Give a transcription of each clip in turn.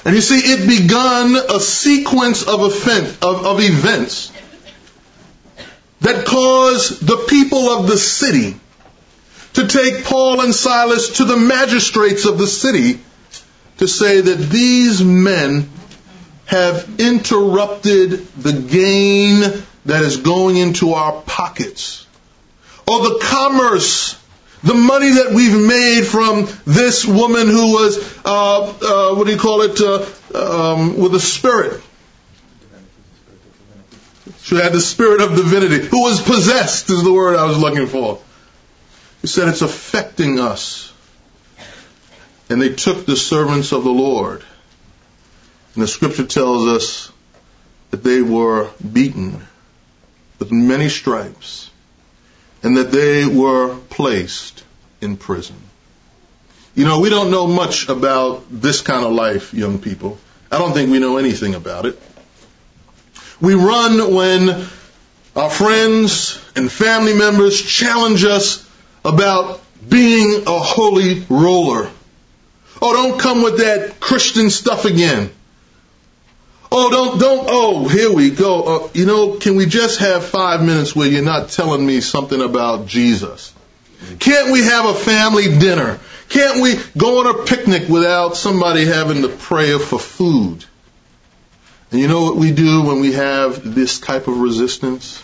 And you see, it begun a sequence of events that caused the people of the city to take Paul and Silas to the magistrates of the city to say that these men have interrupted the gain that is going into our pockets, or the commerce, the money that we've made from this woman who was, with a spirit. She had the spirit of divinity, who was possessed is the word I was looking for. He said it's affecting us. And they took the servants of the Lord. And the scripture tells us that they were beaten with many stripes and that they were placed in prison. You know, we don't know much about this kind of life, young people. I don't think we know anything about it. We run when our friends and family members challenge us about being a holy roller. Oh, don't come with that Christian stuff again. Oh, here we go. Can we just have 5 minutes where you're not telling me something about Jesus? Can't we have a family dinner? Can't we go on a picnic without somebody having to pray for food? And you know what we do when we have this type of resistance?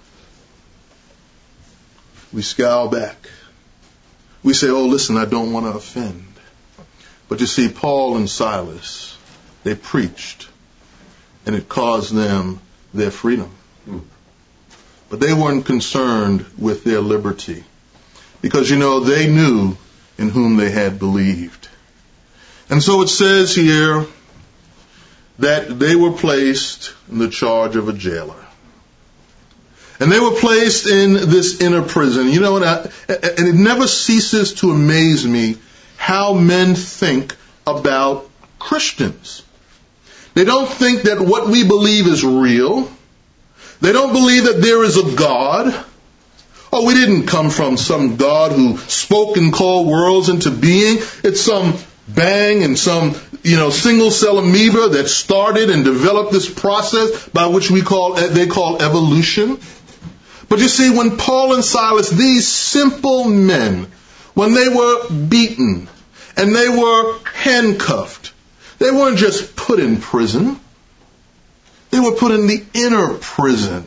We scowl back. We say, oh, listen, I don't want to offend. But you see, Paul and Silas, they preached, and it caused them their freedom. But they weren't concerned with their liberty, because, they knew in whom they had believed. And so it says here that they were placed in the charge of a jailer. And they were placed in this inner prison. And it never ceases to amaze me how men think about Christians. They don't think that what we believe is real. They don't believe that there is a God. Oh, we didn't come from some God who spoke and called worlds into being. It's some bang and some, single cell amoeba that started and developed this process by which they call evolution. But you see, when Paul and Silas, these simple men, when they were beaten and they were handcuffed, they weren't just put in prison. They were put in the inner prison.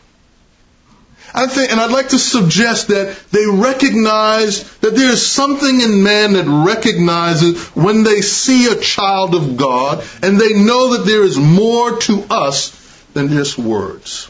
I'd like to suggest that they recognize that there is something in man that recognizes when they see a child of God, and they know that there is more to us than just words.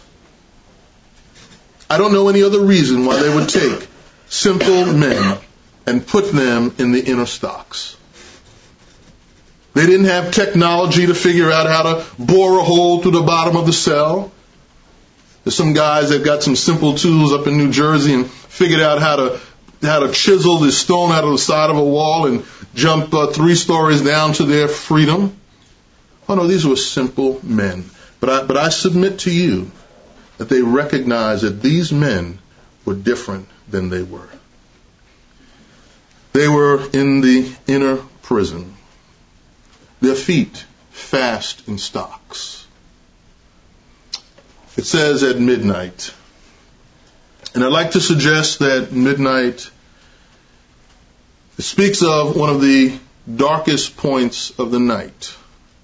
I don't know any other reason why they would take simple men and put them in the inner stocks. They didn't have technology to figure out how to bore a hole through the bottom of the cell. There's some guys that got some simple tools up in New Jersey and figured out how to chisel this stone out of the side of a wall and jump 3 stories down to their freedom. Oh no, these were simple men. But I submit to you that they recognized that these men were different than they were. They were in the inner prison. Their feet fast in stocks. It says at midnight. And I'd like to suggest that midnight, it speaks of one of the darkest points of the night.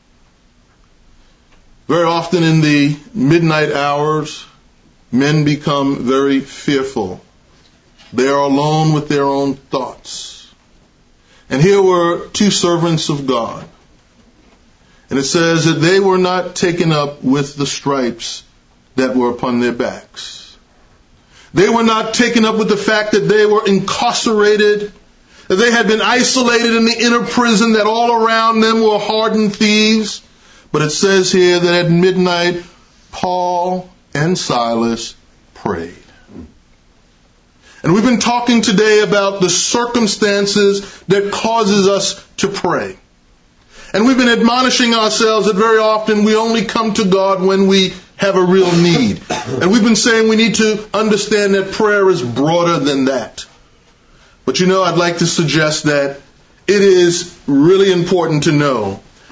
Very often in the midnight hours, men become very fearful. They are alone with their own thoughts. And here were 2 servants of God. And it says that they were not taken up with the stripes that were upon their backs. They were not taken up with the fact that they were incarcerated, that they had been isolated in the inner prison, that all around them were hardened thieves. But it says here that at midnight, Paul and Silas prayed. And we've been talking today about the circumstances that causes us to pray. And we've been admonishing ourselves that very often we only come to God when we have a real need. And we've been saying we need to understand that prayer is broader than that. But I'd like to suggest that it is really important to know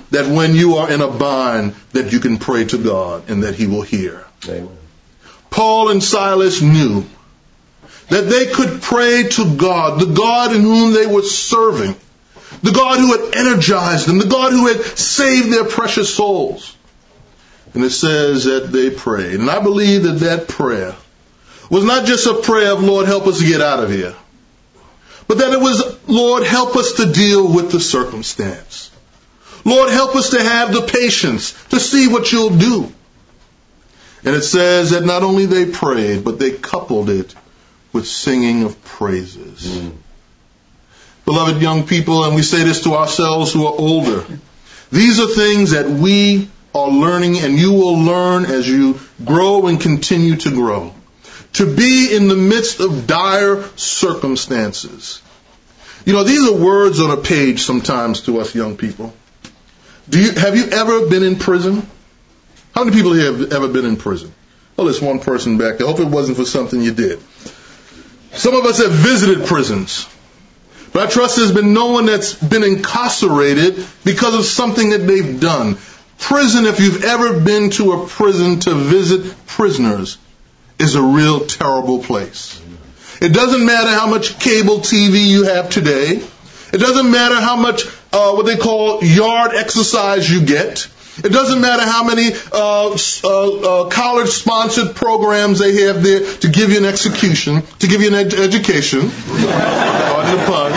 that when you are in a bind, that you can pray to God and that he will hear. Amen. Paul and Silas knew that they could pray to God, the God in whom they were serving, the God who had energized them, the God who had saved their precious souls. And it says that they prayed. And I believe that that prayer was not just a prayer of, Lord, help us get out of here, but that it was, Lord, help us to deal with the circumstance. Lord, help us to have the patience to see what you'll do. And it says that not only they prayed, but they coupled it with singing of praises. Beloved young people, and we say this to ourselves who are older, these are things that we are learning and you will learn as you grow and continue to grow. To be in the midst of dire circumstances. You know, these are words on a page sometimes to us young people. Have you ever been in prison? How many people here have ever been in prison? Well, there's one person back there. Hope it wasn't for something you did. Some of us have visited prisons. But I trust there's been no one that's been incarcerated because of something that they've done. Prison, if you've ever been to a prison to visit prisoners, is a real terrible place. It doesn't matter how much cable TV you have today. It doesn't matter how much what they call yard exercise you get. It doesn't matter how many college-sponsored programs they have there to give you an education. Pardon the pun.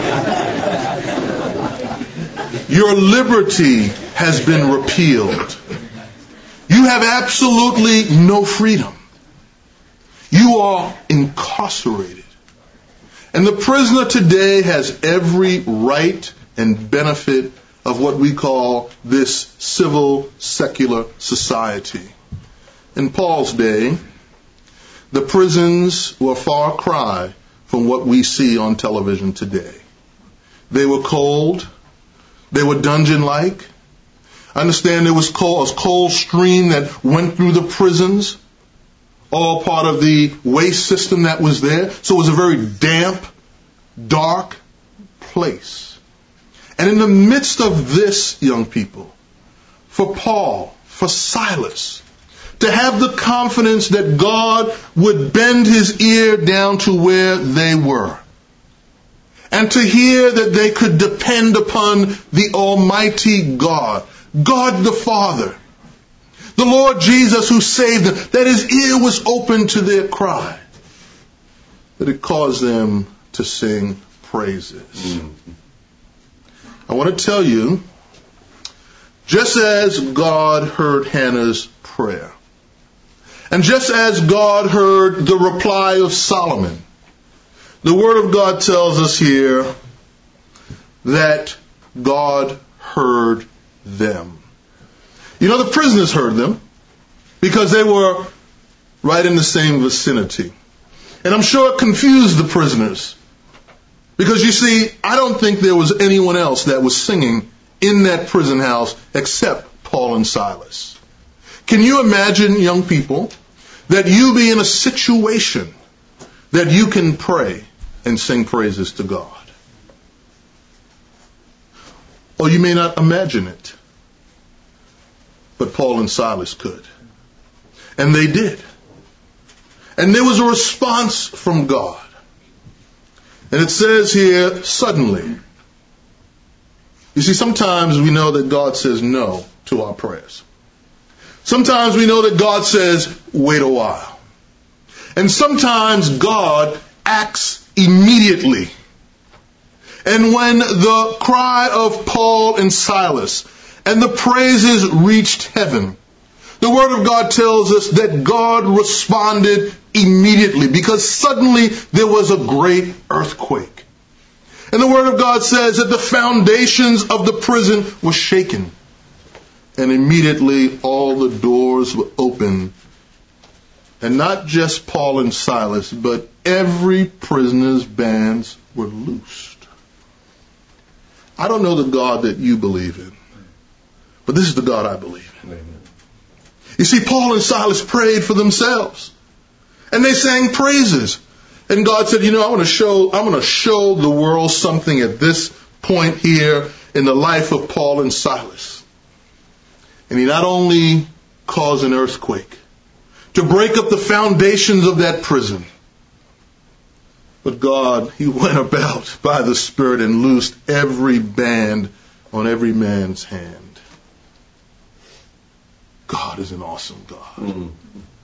Your liberty has been repealed. You have absolutely no freedom. You are incarcerated. And the prisoner today has every right and benefit of what we call this civil secular society. In Paul's day, the prisons were a far cry from what we see on television today. They were cold. They were dungeon-like. I understand there was a cold stream that went through the prisons, all part of the waste system that was there. So it was a very damp, dark place. And in the midst of this, young people, for Paul, for Silas, to have the confidence that God would bend his ear down to where they were, and to hear that they could depend upon the Almighty God, God the Father, the Lord Jesus who saved them, that his ear was open to their cry, that it caused them to sing praises. I want to tell you, just as God heard Hannah's prayer, and just as God heard the reply of Solomon, the Word of God tells us here that God heard them. You know, the prisoners heard them because they were right in the same vicinity. And I'm sure it confused the prisoners. Because you see, I don't think there was anyone else that was singing in that prison house except Paul and Silas. Can you imagine, young people, that you be in a situation that you can pray and sing praises to God? Or you may not imagine it. But Paul and Silas could. And they did. And there was a response from God. And it says here, suddenly. You see, sometimes we know that God says no to our prayers. Sometimes we know that God says, wait a while. And sometimes God acts immediately. And when the cry of Paul and Silas and the praises reached heaven, the Word of God tells us that God responded immediately because suddenly there was a great earthquake. And the Word of God says that the foundations of the prison were shaken. And immediately all the doors were open. And not just Paul and Silas, but every prisoner's bands were loosed. I don't know the God that you believe in, but this is the God I believe in. Amen. You see, Paul and Silas prayed for themselves. And they sang praises. And God said, you know, I'm going to show the world something at this point here in the life of Paul and Silas. And he not only caused an earthquake to break up the foundations of that prison, but God, he went about by the Spirit and loosed every band on every man's hand. God is an awesome God.